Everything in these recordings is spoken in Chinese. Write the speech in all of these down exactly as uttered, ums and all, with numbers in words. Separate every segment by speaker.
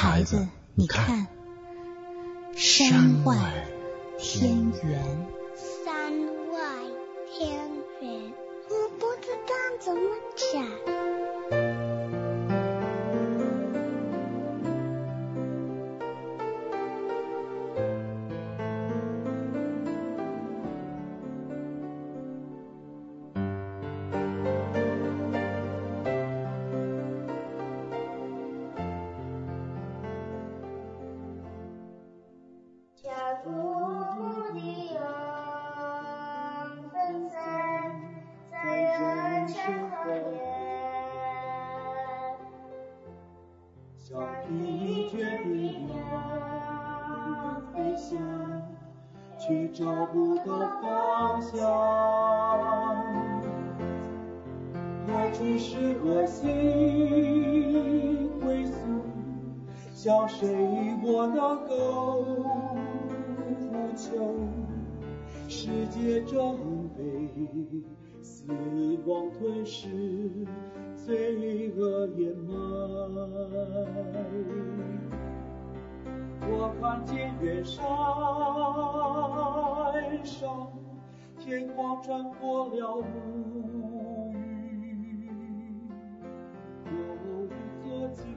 Speaker 1: 孩子，你看，山外天圆。
Speaker 2: 山外天圆，我不知道怎么讲。
Speaker 3: 却找不到方向，爱只是恶性归宿，向谁我能够呼求？世界正被死亡吞噬，罪恶掩埋。我看见远山上，天光穿过了乌云，有一座清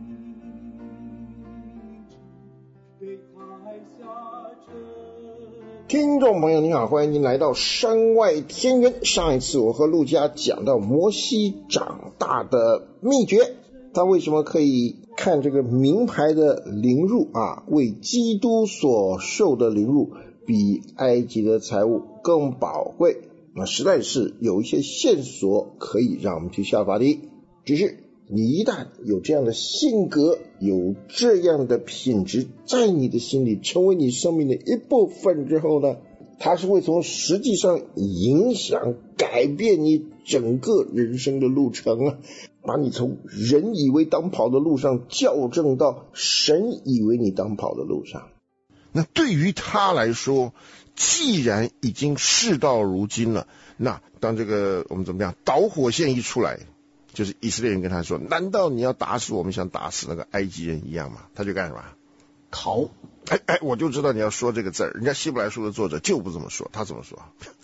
Speaker 3: 晨被台下着。
Speaker 4: 听众朋友您好，欢迎您来到山外天渊。上一次我和陆家讲到摩西长大的秘诀，他为什么可以看这个名牌的凌辱啊，为基督所受的凌辱比埃及的财物更宝贵，那实在是有一些线索可以让我们去效法的。只是你一旦有这样的性格，有这样的品质在你的心里，成为你生命的一部分之后呢，它是会从实际上影响改变你整个人生的路程啊，把你从人以为当跑的路上校正到神以为你当跑的路上。
Speaker 5: 那对于他来说，既然已经事到如今了，那当这个我们怎么样导火线一出来，就是以色列人跟他说，难道你要打死我们像打死那个埃及人一样吗？他就干什么？
Speaker 4: 逃。
Speaker 5: 哎哎，我就知道你要说这个字儿，人家希伯来书的作者就不这么说，他怎么说？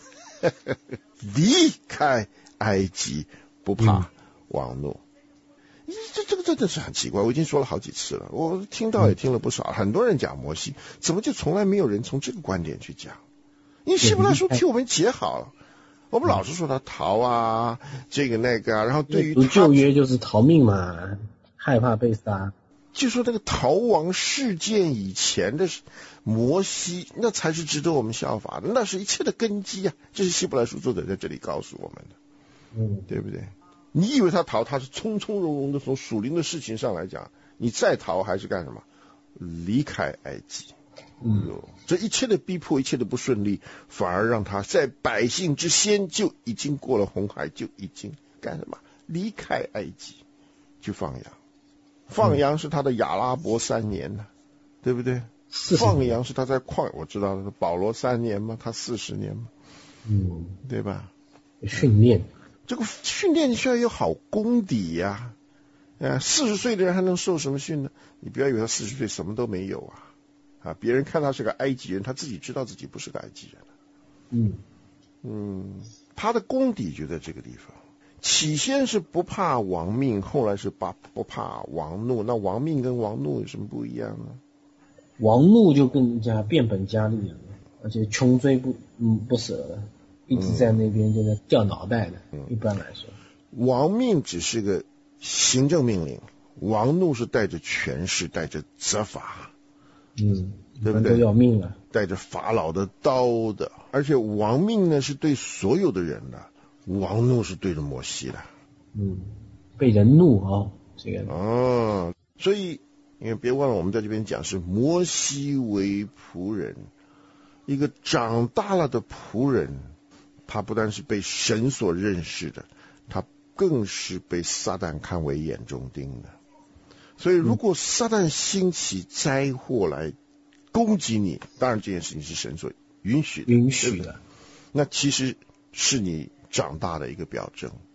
Speaker 5: 离开埃及，不怕王怒。嗯、这这个真的是很奇怪，我已经说了好几次了，我听到也听了不少，嗯、很多人讲摩西，怎么就从来没有人从这个观点去讲？因为希伯来书替我们解好了。我们老是说他逃啊，这个那个啊，然后对于他
Speaker 6: 旧约就是逃命嘛，害怕被杀。
Speaker 5: 就说那个逃亡事件以前的摩西，那才是值得我们效法的，那是一切的根基啊！这是希伯来书作者在这里告诉我们的，嗯，对不对？你以为他逃，他是从从容容的从属灵的事情上来讲，你再逃还是干什么？离开埃及。嗯，这一切的逼迫，一切的不顺利，反而让他在百姓之先就已经过了红海，就已经干什么？离开埃及，去放羊。放羊是他的亚拉伯三年呢，对不对？放羊是他在旷，我知道的，保罗三年嘛，他四十年嘛，嗯，对吧？
Speaker 6: 训练，
Speaker 5: 这个训练需要有好功底呀、啊。呃，四十岁的人还能受什么训呢？你不要以为他四十岁什么都没有啊。啊！别人看他是个埃及人，他自己知道自己不是个埃及人。嗯嗯，他的功底就在这个地方。起先是不怕王命，后来是把不怕王怒。那王命跟王怒有什么不一样呢？
Speaker 6: 王怒就更加变本加厉了，而且穷追不嗯不舍了，一直在那边就在掉脑袋的。嗯，一般来说，
Speaker 5: 王命只是个行政命令，王怒是带着权势，带着责罚。
Speaker 6: 嗯，
Speaker 5: 对不对？
Speaker 6: 都要命了，
Speaker 5: 带着法老的刀的，而且王命呢是对所有的人的，王怒是对着摩西的。
Speaker 6: 嗯，被人怒啊、哦，这个
Speaker 5: 哦，所以因为别忘了，我们在这边讲是摩西为仆人，一个长大了的仆人，他不但是被神所认识的，他更是被撒旦看为眼中钉的。所以如果撒旦兴起灾祸来攻击你，当然这件事情是神所允许的，
Speaker 6: 允许的，
Speaker 5: 那其实是你长大的一个表征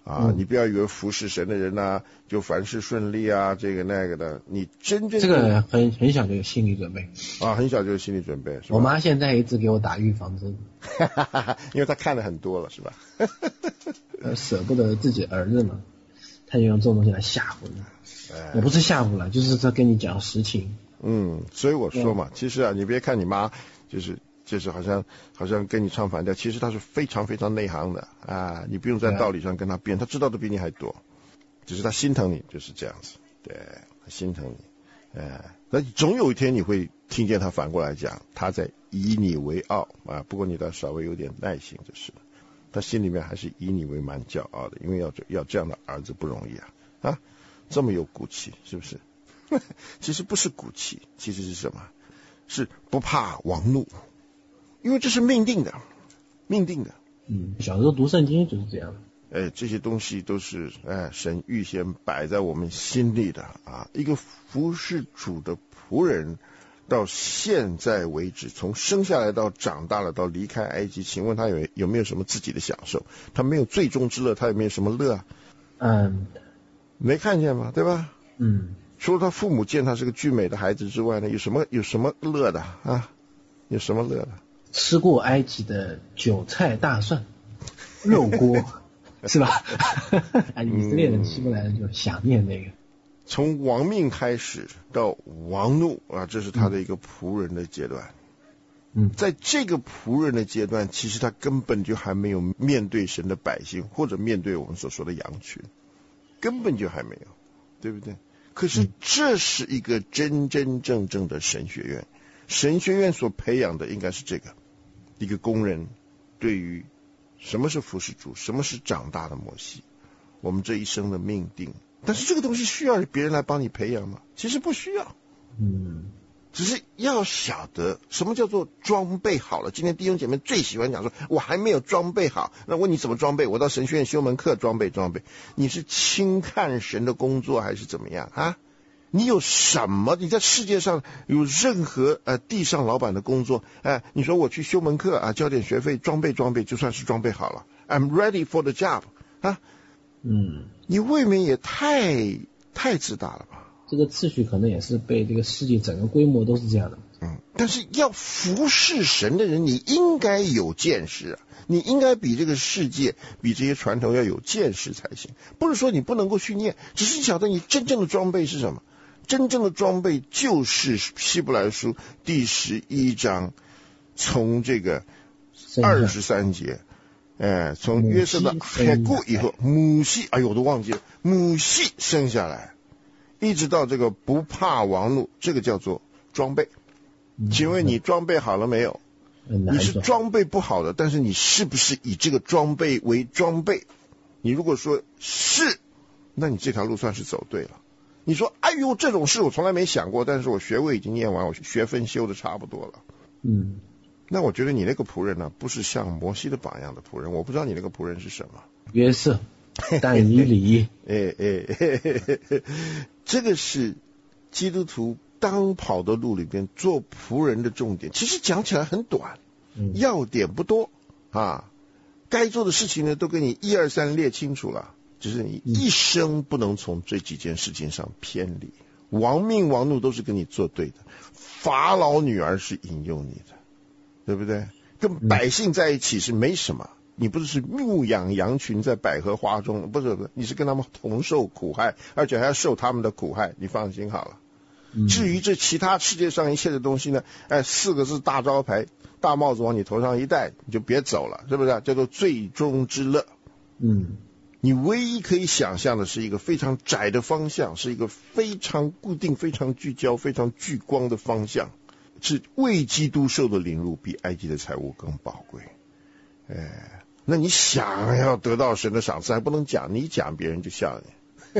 Speaker 5: 啊，
Speaker 6: 嗯、
Speaker 5: 你不要以为服侍神的人呢、啊、就凡事顺利啊，这个那个的，你真正
Speaker 6: 这个很很小就有心理准备
Speaker 5: 啊，很小就有心理准备。是吧？
Speaker 6: 我妈现在一直给我打预防针，
Speaker 5: 因为她看的很多了，是吧？
Speaker 6: 舍不得自己儿子嘛，她就用这种东西来吓唬你，哎、也不是吓唬了，就是在跟你讲实情。
Speaker 5: 嗯，所以我说嘛，其实啊，你别看你妈就是就是好像好像跟你唱反调，其实她是非常非常内行的啊，你不用在道理上跟她辩，她知道的比你还多，只是她心疼你，就是这样子，对，她心疼你，哎，那总有一天你会听见她反过来讲，她在以你为傲啊，不过你得稍微有点耐心就是了，她心里面还是以你为蛮骄傲的，因为要要这样的儿子不容易啊啊，这么有骨气，是不是？其实不是骨气，其实是什么？是不怕王怒，因为这是命定的，命定的。
Speaker 6: 嗯，小时候读圣经就是这样。
Speaker 5: 哎，这些东西都是哎神预先摆在我们心里的啊。一个服侍主的仆人，到现在为止，从生下来到长大了到离开埃及，请问他有有没有什么自己的享受？他没有最终之乐，他有没有什么乐啊？
Speaker 6: 嗯，
Speaker 5: 没看见吗？对吧？
Speaker 6: 嗯。
Speaker 5: 除了他父母见他是个俊美的孩子之外呢，有什么有什么乐的啊？有什么乐的？
Speaker 6: 吃过埃及的韭菜大蒜肉锅是吧？啊，以色列人希伯来人就想念那个。
Speaker 5: 从亡命开始到亡怒啊，这是他的一个仆人的阶段。
Speaker 6: 嗯，在
Speaker 5: 这个仆人的阶段，其实他根本就还没有面对神的百姓，或者面对我们所说的羊群，根本就还没有，对不对？可是这是一个真真正正的神学院，神学院所培养的应该是这个一个工人对于什么是服侍主，什么是长大的摩西，我们这一生的命定。但是这个东西需要别人来帮你培养吗？其实不需要，
Speaker 6: 嗯，
Speaker 5: 只是要晓得什么叫做装备好了。今天弟兄姐妹最喜欢讲说，我还没有装备好，那问你怎么装备？我到神学院修门课装备装备。你是轻看神的工作还是怎么样啊？你有什么？你在世界上有任何呃地上老板的工作？哎、呃，你说我去修门课啊，交点学费，装备装备，就算是装备好了。I'm ready for the job 啊。
Speaker 6: 嗯，
Speaker 5: 你未免也太太自大了吧？
Speaker 6: 这个次序可能也是被这个世界整个规模都是这样的。
Speaker 5: 嗯，但是要服侍神的人，你应该有见识啊！你应该比这个世界、比这些传统要有见识才行。不是说你不能够去念，只是你晓得你真正的装备是什么？真正的装备就是希伯来书第十一章，从这个二十三节，哎，从约瑟的海固以后，母系，哎呦，我都忘记了，母系生下来，一直到这个不怕王怒，这个叫做装备。请问你装备好了没有？你是装备不好的，但是你是不是以这个装备为装备？你如果说是，那你这条路算是走对了。你说哎呦，这种事我从来没想过，但是我学位已经念完，我学分修的差不多了。
Speaker 6: 嗯，
Speaker 5: 那我觉得你那个仆人呢，不是像摩西的榜样的仆人。我不知道你那个仆人是什么。
Speaker 6: 约瑟、但以理。
Speaker 5: 哎哎嘿嘿嘿嘿，这个是基督徒当跑的路里边做仆人的重点。其实讲起来很短，要点不多啊。该做的事情呢，都给你一二三列清楚了。只是你一生不能从这几件事情上偏离，亡命亡怒都是跟你作对的。法老女儿是引诱你的，对不对？跟百姓在一起是没什么，你不是牧养羊群在百合花中，不是不是，你是跟他们同受苦害，而且还要受他们的苦害，你放心好了。至于这其他世界上一切的东西呢，哎，四个字大招牌，大帽子往你头上一戴，你就别走了，是不是？叫做最终之乐。
Speaker 6: 嗯。
Speaker 5: 你唯一可以想象的是一个非常窄的方向，是一个非常固定、非常聚焦、非常聚光的方向，是为基督受的凌辱比埃及的财物更宝贵。哎，那你想要得到神的赏赐，还不能讲，你讲别人就笑你。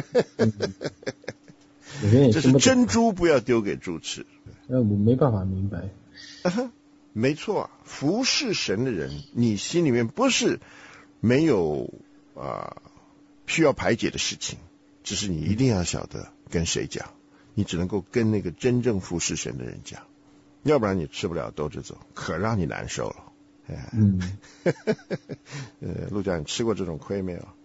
Speaker 6: 嗯、
Speaker 5: 这是珍珠，不要丢给猪吃。
Speaker 6: 呃，我没办法明白。
Speaker 5: 啊、没错，服侍神的人，你心里面不是没有啊。需要排解的事情，只是你一定要晓得跟谁讲，你只能够跟那个真正服侍神的人讲，要不然你吃不了兜着走，可让你难受了。嗯，呃，陆家，你吃过这种亏没有？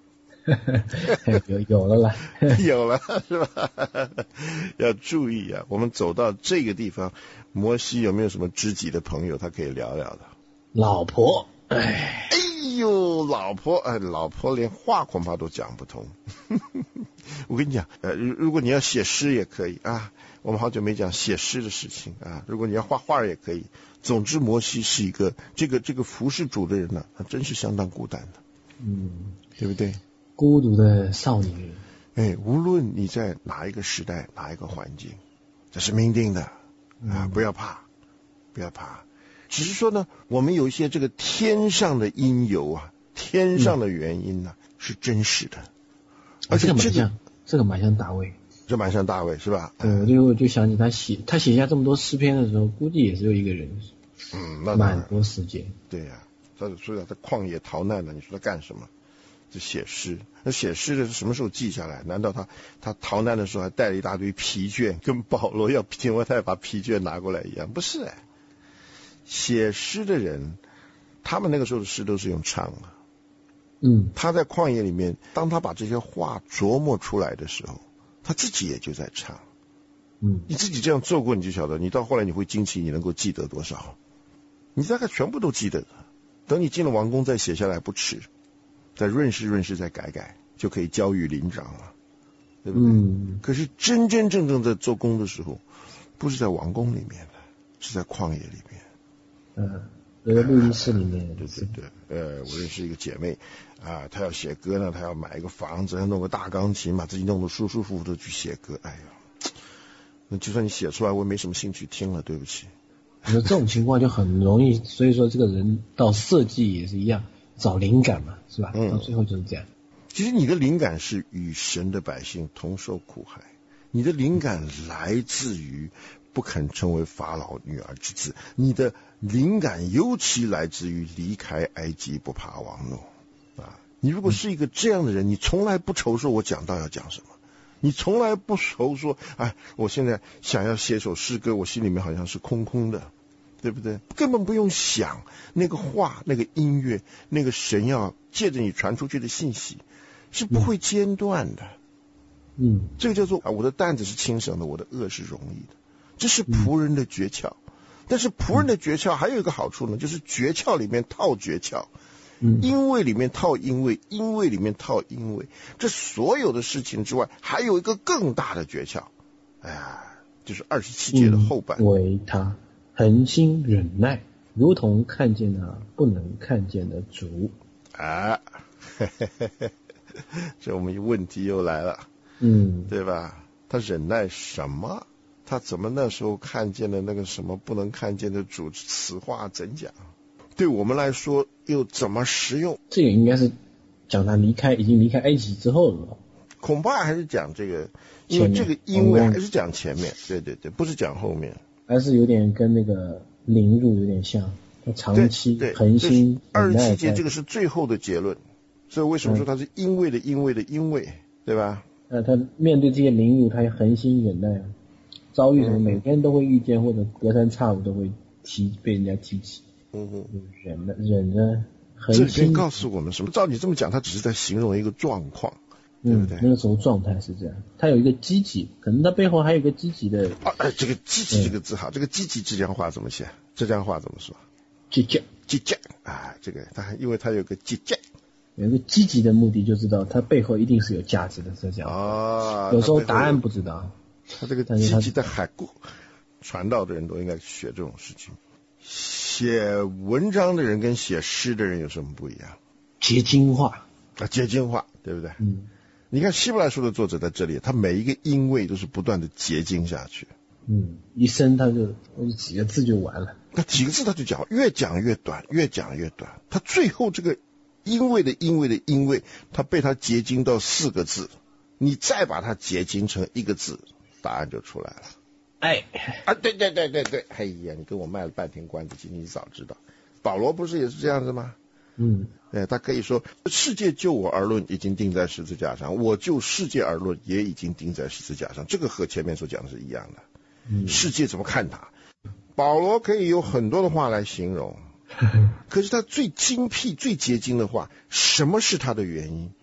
Speaker 6: 有有了啦，
Speaker 5: 有了是吧？要注意啊，我们走到这个地方，摩西有没有什么知己的朋友他可以聊聊的？
Speaker 6: 老婆，哎，
Speaker 5: 哎呦，老婆，哎，老婆连话恐怕都讲不通。我跟你讲，呃，如果你要写诗也可以啊，我们好久没讲写诗的事情啊。如果你要画画也可以。总之，摩西是一个这个这个服侍主的人呢、啊，他真是相当孤单的，
Speaker 6: 嗯，
Speaker 5: 对不对？
Speaker 6: 孤独的少女。
Speaker 5: 哎，无论你在哪一个时代、哪一个环境，这是命定的啊，
Speaker 6: 嗯、
Speaker 5: 不要怕，不要怕。只是说呢，我们有一些这个天上的因由啊，天上的原因呢、啊嗯、是真实的，而且这个
Speaker 6: 蛮像，这个蛮像大卫。
Speaker 5: 这蛮像大卫是吧？
Speaker 6: 对，我就我就想起他写他写下这么多诗篇的时候，估计也是有一个人，
Speaker 5: 嗯，那
Speaker 6: 蛮多时间。
Speaker 5: 对呀、啊，他说他在旷野逃难了，你说他干什么？就写诗。那写诗的是什么时候记下来？难道他他逃难的时候还带了一大堆疲倦，跟保罗要提摩太把疲倦拿过来一样？不是哎，写诗的人，他们那个时候的诗都是用唱的。
Speaker 6: 嗯，
Speaker 5: 他在旷野里面，当他把这些话琢磨出来的时候。他自己也就在唱，
Speaker 6: 嗯，
Speaker 5: 你自己这样做过，你就晓得，你到后来你会惊奇，你能够记得多少？你大概全部都记得的。等你进了王宫再写下来不迟，再润饰润饰再改改，就可以交与灵长了，对不对？
Speaker 6: 嗯。
Speaker 5: 可是真真正正在做工的时候，不是在王宫里面的，是在旷野里面。
Speaker 6: 嗯，在录音室里面。
Speaker 5: 对对对，呃，我认识一个姐妹。啊，他要写歌呢，他要买一个房子，要弄个大钢琴，把自己弄得舒舒服服的去写歌。哎呀，那就算你写出来，我也没什么兴趣听了，对不起。
Speaker 6: 那这种情况就很容易，所以说这个人到设计也是一样，找灵感嘛，是吧？嗯，到最后就是这样。
Speaker 5: 其实你的灵感是与神的百姓同受苦害，你的灵感来自于不肯成为法老女儿之子，你的灵感尤其来自于离开埃及不怕王怒。啊，你如果是一个这样的人，你从来不愁说我讲到要讲什么，你从来不愁说，哎，我现在想要写首诗歌，我心里面好像是空空的，对不对？根本不用想那个话、那个音乐、那个神要借着你传出去的信息，是不会间断的。
Speaker 6: 嗯，
Speaker 5: 这个叫做啊，我的担子是轻省的，我的恶是容易的，这是仆人的诀窍。但是仆人的诀窍还有一个好处呢，就是诀窍里面套诀窍。因为里面套因为，因为里面套因为，这所有的事情之外，还有一个更大的诀窍，哎呀，就是二十七节的后半。
Speaker 6: 为他恒心忍耐，如同看见那不能看见的主。
Speaker 5: 啊，嘿嘿嘿嘿，这我们问题又来了，
Speaker 6: 嗯，
Speaker 5: 对吧？他忍耐什么？他怎么那时候看见了那个什么不能看见的主？此话怎讲？对我们来说又怎么实用？
Speaker 6: 这个应该是讲他离开已经离开埃及之后了吧？
Speaker 5: 恐怕还是讲这个，因为这个因为还是讲前面，对对对，不是讲后面，
Speaker 6: 还是有点跟那个凌辱有点像，他长期恒心。
Speaker 5: 二十七节这个是最后的结论，所以为什么说他是因为的因为的因为，对吧？
Speaker 6: 呃，他面对这些凌辱，他要恒心忍耐，遭遇什么每天都会遇见，或者隔三差五都会提被人家提起。嗯哼，忍着忍着，
Speaker 5: 这边告诉我们什么？照你这么讲，他只是在形容一个状况，对不对？
Speaker 6: 嗯，那个时候状态是这样，他有一个积极，可能他背后还有一个积极的。
Speaker 5: 啊，哎，这个积极这个字好，这个积极浙江话怎么写？浙江话怎么说？
Speaker 6: 积极，
Speaker 5: 积极啊，这个他因为他有个积极，
Speaker 6: 有一个积极的目的，就知道他背后一定是有价值的，是这样。
Speaker 5: 啊，
Speaker 6: 有时候答案不知道，
Speaker 5: 他这个积极的海固，传道的人都应该学这种事情。写文章的人跟写诗的人有什么不一样？
Speaker 6: 结晶化
Speaker 5: 啊，结晶化，对不对？
Speaker 6: 嗯，
Speaker 5: 你看希伯来书的作者在这里，他每一个因为都是不断的结晶下去。
Speaker 6: 嗯，一生他就几个字就完了。
Speaker 5: 他几个字他就讲，越讲越短，越讲越短。他最后这个因为的因为的因为，他被他结晶到四个字，你再把它结晶成一个字，答案就出来了。
Speaker 6: 哎
Speaker 5: 啊，对对对对对，哎呀，你跟我卖了半天关子，其实你早知道，保罗不是也是这样子吗？
Speaker 6: 嗯，
Speaker 5: 哎，他可以说，世界就我而论已经钉在十字架上，我就世界而论也已经钉在十字架上，这个和前面所讲的是一样的。嗯，世界怎么看他？保罗可以有很多的话来形容，可是他最精辟、最结晶的话，什么是他的原因？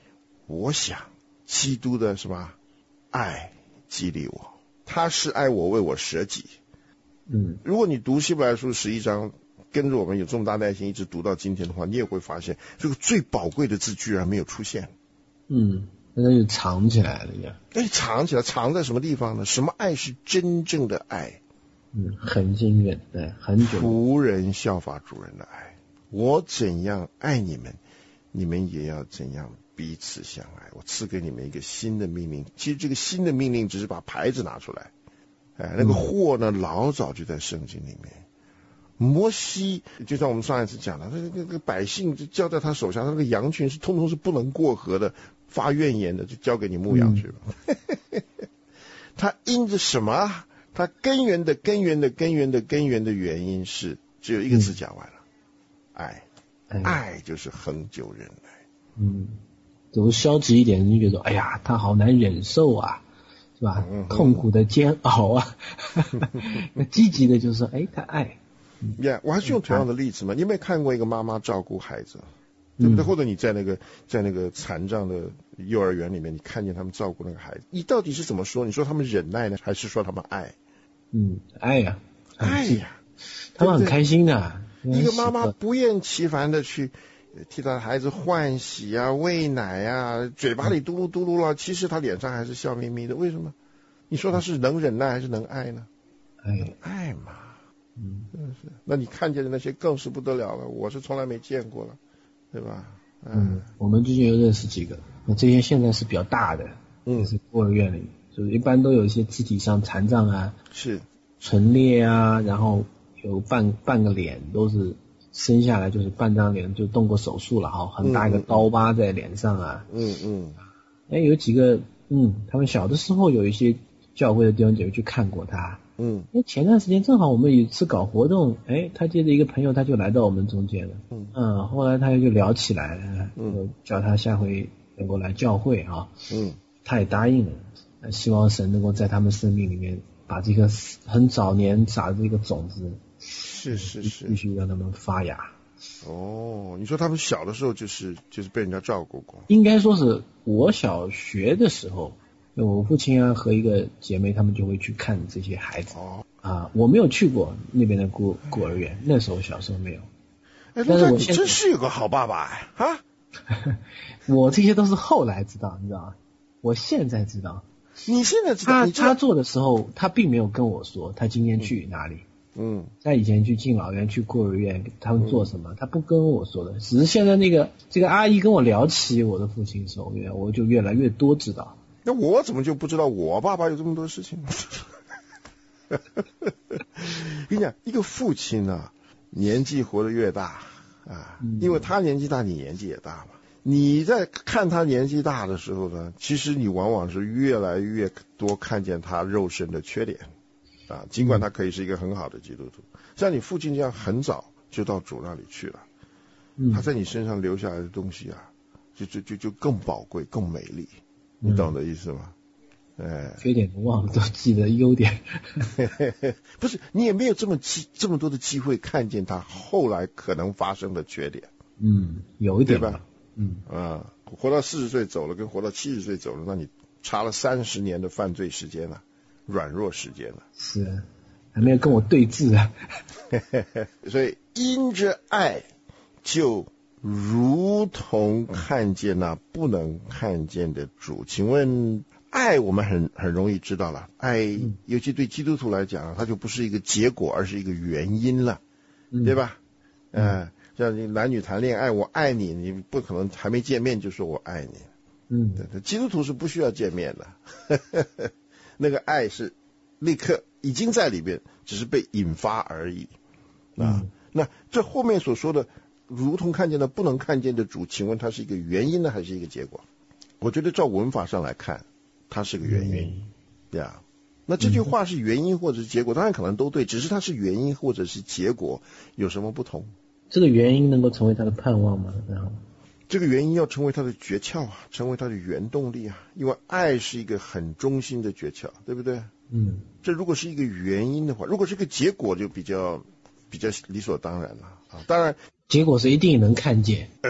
Speaker 5: 我想基督的什么爱激励我，他是爱我，为我舍己。
Speaker 6: 嗯，
Speaker 5: 如果你读希伯来书十一章，跟着我们有这么大耐心一直读到今天的话，你也会发现这个最宝贵的字居然没有出现。
Speaker 6: 嗯，那就藏起来了呀。
Speaker 5: 哎，藏起来，藏在什么地方呢？什么爱是真正的爱？
Speaker 6: 嗯，恒心忍耐，很久。
Speaker 5: 仆人效法主人的爱，我怎样爱你们，你们也要怎样彼此相爱。我赐给你们一个新的命令。其实这个新的命令只是把牌子拿出来，哎，那个货呢，老早就在圣经里面。摩西就像我们上一次讲的，那个百姓就交在他手下，那个羊群是通通是不能过河的，发怨言的，就交给你牧羊去了。嗯、他因着什么？他根源的根源的根源的根源的原因是只有一个字讲完了，嗯、爱，爱，爱就是恒久忍耐。
Speaker 6: 嗯，走消极一点，你就觉得哎呀，他好难忍受啊，是吧？嗯、痛苦的煎熬啊。那积极的就是哎，他爱。
Speaker 5: 呀、yeah, ，我还是用同样的例子嘛。你有没有看过一个妈妈照顾孩子，对不对？嗯、或者你在那个在那个残障的幼儿园里面，你看见他们照顾那个孩子，你到底是怎么说？你说他们忍耐呢，还是说他们爱？
Speaker 6: 嗯，爱呀、
Speaker 5: 啊，爱呀、啊，
Speaker 6: 他们很开心的。
Speaker 5: 一个妈妈不厌其烦的去替他的孩子换洗啊、喂奶啊，嘴巴里嘟噜嘟噜了，其实他脸上还是笑眯眯的。为什么？你说他是能忍耐还是能爱呢？
Speaker 6: 爱，
Speaker 5: 爱嘛。
Speaker 6: 嗯，
Speaker 5: 真是。那你看见的那些更是不得了了，我是从来没见过了，对吧？
Speaker 6: 嗯，嗯我们最近有认识几个，那这些现在是比较大的，嗯，就是孤儿院里，就是一般都有一些肢体上残障啊，
Speaker 5: 是
Speaker 6: 唇裂啊，然后有半半个脸都是生下来就是半张脸就动过手术了哈，很大一个刀疤在脸上啊，
Speaker 5: 嗯嗯，
Speaker 6: 哎、有几个，嗯，他们小的时候有一些教会的弟兄姐妹去看过他。
Speaker 5: 嗯，
Speaker 6: 因为前段时间正好我们有一次搞活动，哎，他接着一个朋友他就来到我们中间了，嗯嗯，后来他就聊起来了，嗯，叫他下回能够来教会啊，嗯，他也答应了，希望神能够在他们生命里面把这个很早年撒的这个种子，
Speaker 5: 是是是，
Speaker 6: 必须让他们发芽。
Speaker 5: 哦，你说他们小的时候就是就是被人家照顾过？
Speaker 6: 应该说是我小学的时候。我父亲啊和一个姐妹他们就会去看这些孩子啊、呃，我没有去过那边的孤孤儿院，那时候小时候没有。
Speaker 5: 哎，但是我真是有个好爸爸啊！啊
Speaker 6: 我这些都是后来知道，你知道吗？我现在知道。
Speaker 5: 你现在知道？
Speaker 6: 他
Speaker 5: 你知道
Speaker 6: 他做的时候，他并没有跟我说他今天去哪里。
Speaker 5: 嗯，
Speaker 6: 他以前去敬老院、去孤儿院，他们做什么，嗯、他不跟我说的。只是现在那个这个阿姨跟我聊起我的父亲的时候，我就越来越多知道。
Speaker 5: 那我怎么就不知道我爸爸有这么多事情？跟你讲，一个父亲啊，年纪活得越大啊，因为他年纪大，你年纪也大嘛。你在看他年纪大的时候呢，其实你往往是越来越多看见他肉身的缺点啊。尽管他可以是一个很好的基督徒，像你父亲这样很早就到主那里去了，他在你身上留下来的东西啊，就就就就更宝贵、更美丽。你懂的意思吗？哎，
Speaker 6: 缺点忘了，都记得优点。
Speaker 5: 不是，你也没有这么机这么多的机会看见他后来可能发生的缺点。
Speaker 6: 嗯，有一点
Speaker 5: 对吧？嗯啊，活到四十岁走了，跟活到七十岁走了，那你差了三十年的犯罪时间了，软弱时间了。
Speaker 6: 是，还没有跟我对峙啊。
Speaker 5: 所以因着爱就。如同看见那不能看见的主，请问爱我们很很容易知道了，爱尤其对基督徒来讲，它就不是一个结果，而是一个原因了，嗯、对吧？嗯、呃，像你男女谈恋爱，我爱你，你不可能还没见面就说我爱你，
Speaker 6: 嗯，
Speaker 5: 对，基督徒是不需要见面的，那个爱是立刻已经在里边，只是被引发而已啊。嗯、那这后面所说的。如同看见的不能看见的主，请问它是一个原因呢，还是一个结果？我觉得照文法上来看，它是个原因，对啊。那这句话是原因或者是结果，当然可能都对，只是它是原因或者是结果有什么不同？
Speaker 6: 这个原因能够成为他的盼望吗？然后，
Speaker 5: 这个原因要成为他的诀窍啊，成为他的原动力啊，因为爱是一个很中心的诀窍，对不对？
Speaker 6: 嗯，
Speaker 5: 这如果是一个原因的话，如果是个结果，就比较比较理所当然了啊。当然。
Speaker 6: 结果是一定能看见，
Speaker 5: 呃，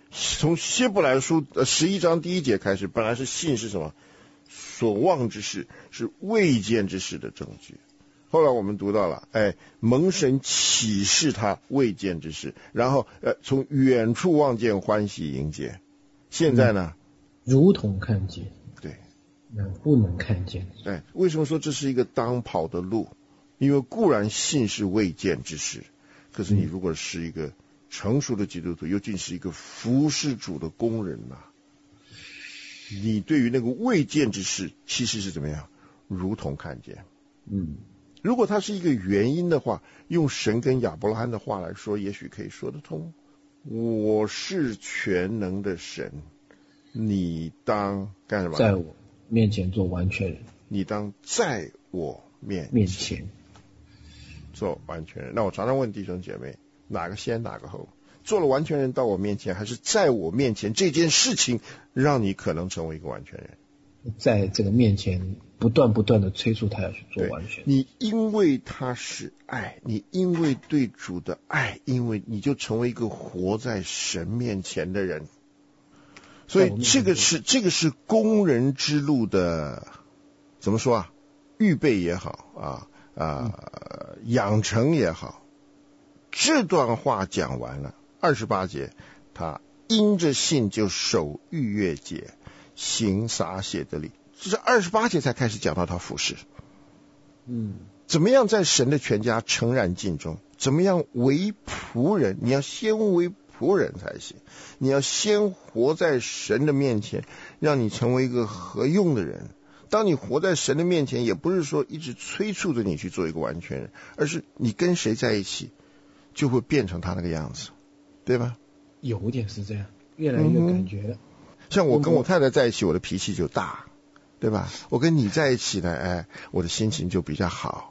Speaker 5: 从希伯来书呃十一章第一节开始，本来是信是什么？所望之事，是未见之事的证据。后来我们读到了，哎，蒙神启示他未见之事，然后呃从远处望见欢喜迎接。现在呢，
Speaker 6: 嗯、如同看见，
Speaker 5: 对，
Speaker 6: 那不能看见。
Speaker 5: 哎，为什么说这是一个当跑的路？因为固然信是未见之事，可是你如果是一个成熟的基督徒，尤其是一个服侍主的工人呐、啊，你对于那个未见之事，其实是怎么样？如同看见。嗯。如果它是一个原因的话，用神跟亚伯拉罕的话来说，也许可以说得通。我是全能的神，你当干什么？
Speaker 6: 在我面前做完全人。
Speaker 5: 你当在我面前
Speaker 6: 面前
Speaker 5: 做完全人。那我常常问弟兄姐妹，哪个先哪个后？做了完全人到我面前，还是在我面前这件事情让你可能成为一个完全人？
Speaker 6: 在这个面前不断不断的催促他要去做完全。
Speaker 5: 你因为他是爱，你因为对主的爱，因为你就成为一个活在神面前的人。所以这个是这个是工人之路的，怎么说啊？预备也好啊啊、呃，养成也好。这段话讲完了，二十八节，他因着信就守逾越节，行洒血的礼。这是二十八节才开始讲到他服事。嗯，怎么样在神的全家诚然尽忠？怎么样为仆人？你要先为仆人才行，你要先活在神的面前，让你成为一个合用的人。当你活在神的面前，也不是说一直催促着你去做一个完全人，而是你跟谁在一起，就会变成他那个样子，对吧？
Speaker 6: 有点是这样，越来越感觉了。嗯、
Speaker 5: 像我跟我太太在一起，我的脾气就大，对吧？我跟你在一起呢，哎，我的心情就比较好。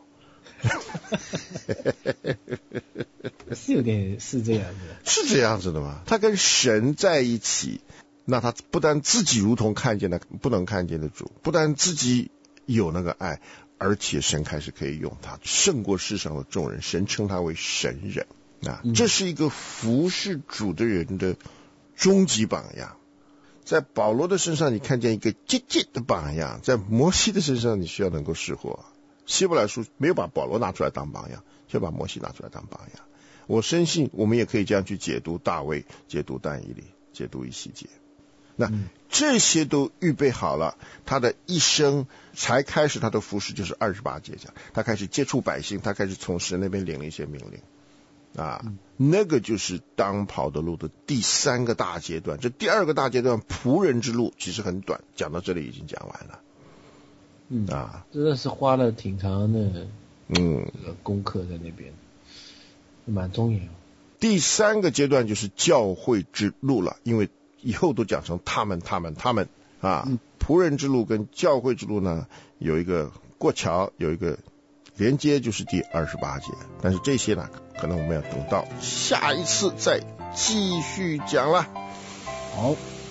Speaker 6: 是有点是这样子，
Speaker 5: 是这样子的吗？他跟神在一起，那他不但自己如同看见的不能看见的主，不但自己有那个爱，而且神开始可以用他胜过世上的众人，神称他为神人啊，嗯、这是一个服侍主的人的终极榜样。在保罗的身上，你看见一个积极的榜样；在摩西的身上，你需要能够识货。希伯来书没有把保罗拿出来当榜样，就把摩西拿出来当榜样。我深信我们也可以这样去解读大卫，解读但以理，解读以西结。那、嗯、这些都预备好了，他的一生才开始他的服事，就是二十八节讲，他开始接触百姓，他开始从神那边领了一些命令啊、嗯，那个就是当跑的路的第三个大阶段。这第二个大阶段仆人之路其实很短，讲到这里已经讲完了。
Speaker 6: 嗯啊，真的是花了挺长的
Speaker 5: 嗯
Speaker 6: 这个功课在那边，蛮庄严。
Speaker 5: 第三个阶段就是教会之路了，因为以后都讲成他们他们他们啊、嗯，仆人之路跟教会之路呢有一个过桥，有一个连接，就是第二十八节。但是这些呢，可能我们要等到下一次再继续讲了。
Speaker 6: 好。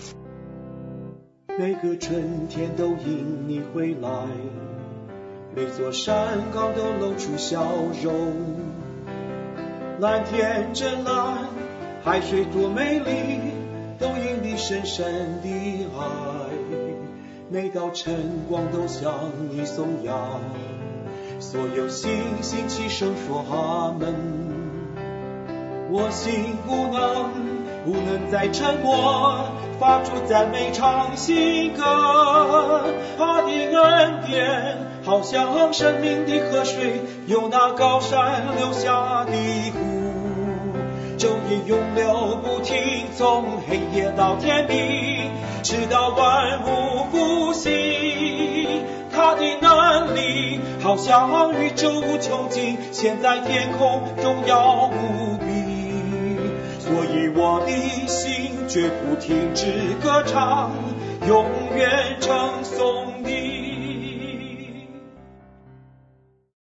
Speaker 3: 每个春天都因你回来，每座山岗都露出笑容。蓝天真蓝，海水多美丽，都因你深深的爱。每道晨光都向你颂扬，所有星星齐声说阿门。我心不能不能再沉默，发出赞美唱新歌。他的恩典好像生命的河水，由那高山流下的湖，昼夜永流不停，从黑夜到天明，直到万物复兴。他的能力好像宇宙无穷尽，现在天空荣耀无比。所以我的心绝不停止歌唱，永远称颂